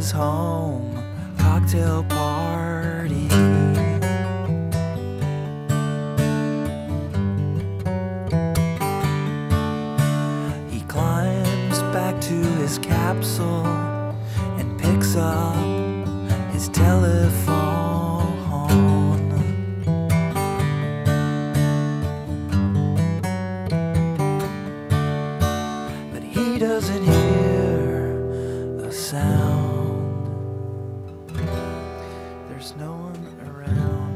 his home cocktail party. He climbs back to his capsule and picks up his telephone. But he doesn't hear a sound. There's no one around.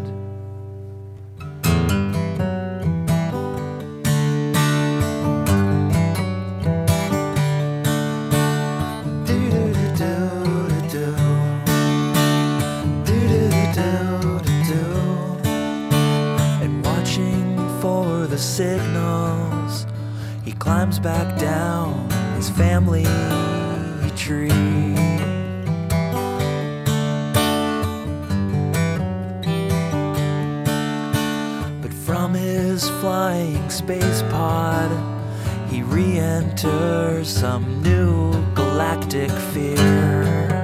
And watching for the signals, he climbs back down his family tree. But from his flying space pod, he re-enters some new galactic fear.